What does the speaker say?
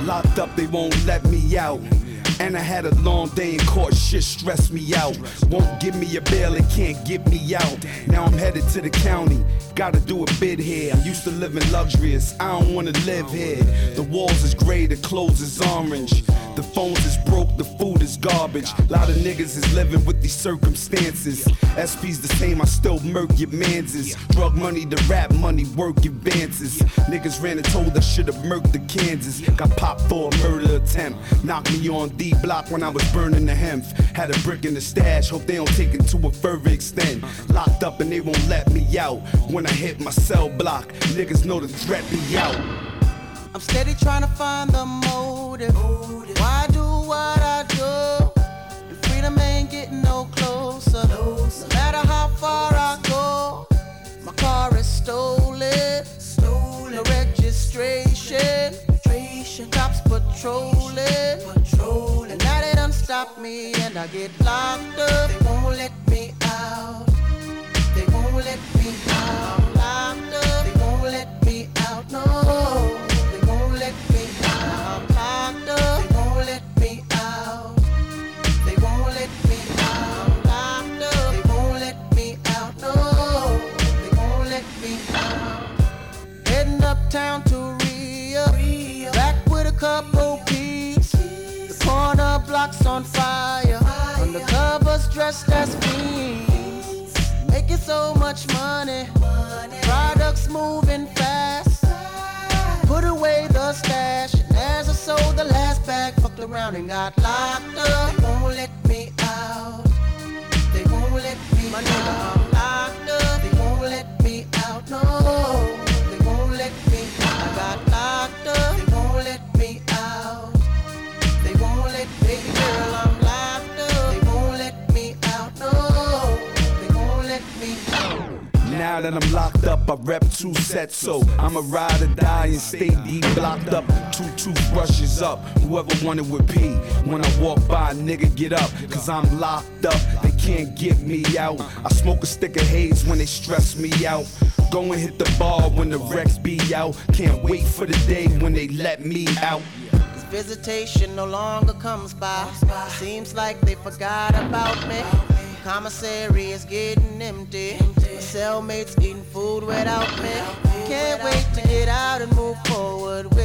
Locked up, they won't let me out. And I had a long day in court, shit stressed me out. Won't give me a bail, it can't get me out. Now I'm headed to the county, gotta do a bid here. I'm used to living luxurious, I don't wanna live here. The walls is gray, the clothes is orange. The phones is broke, the food is garbage. Lot of niggas is living with these circumstances. SP's the same, I still murk your manses. Drug money, the rap money, work advances. Niggas ran and told I should've murked the Kansas. Got popped for a murder attempt. Knocked me on D block when I was burning the hemp. Had a brick in the stash, hope they don't take it to a further extent. Locked up and they won't let me out. When I hit my cell block, niggas know the threat be out. I'm steady trying to find the motive. Why I do what I do? And freedom ain't getting no closer. No matter how far I go, my car is stolen. No registration. Cops patrolling. And now they done stop me and I get locked up. They won't let me out. They won't let me out. I'm locked up. They won't let me out. No. They won't let me out. I'm locked up. They won't let me out. They won't let me out. I'm locked up. They won't let me out. No. They won't let me out. Heading uptown to Rio. Back with a couple peeps. The corner block's on fire. Undercovers dressed as fiends. Making so much money. Products moving fast. Put away the stash. And as I sold the last bag, fucked around and got locked up. They won't let me out. They won't let me out. I'm locked up. They won't let me out. No. They won't let me out. I got locked up. They won't let me out. They won't let me, baby girl, I'm locked up. They won't let me out. No. They won't let me out. Now that I'm locked up, I rep 2 sets, so I'ma ride or die and stay deep blocked up. 2 toothbrushes up, whoever wanted with P. When I walk by, nigga get up, cause I'm locked up. They can't get me out. I smoke a stick of haze when they stress me out. Go and hit the bar when the Rex be out. Can't wait for the day when they let me out. Visitation no longer comes by. Seems like they forgot about me. Commissary is getting empty. My cellmates eating food without me. Can't wait to get out and move forward.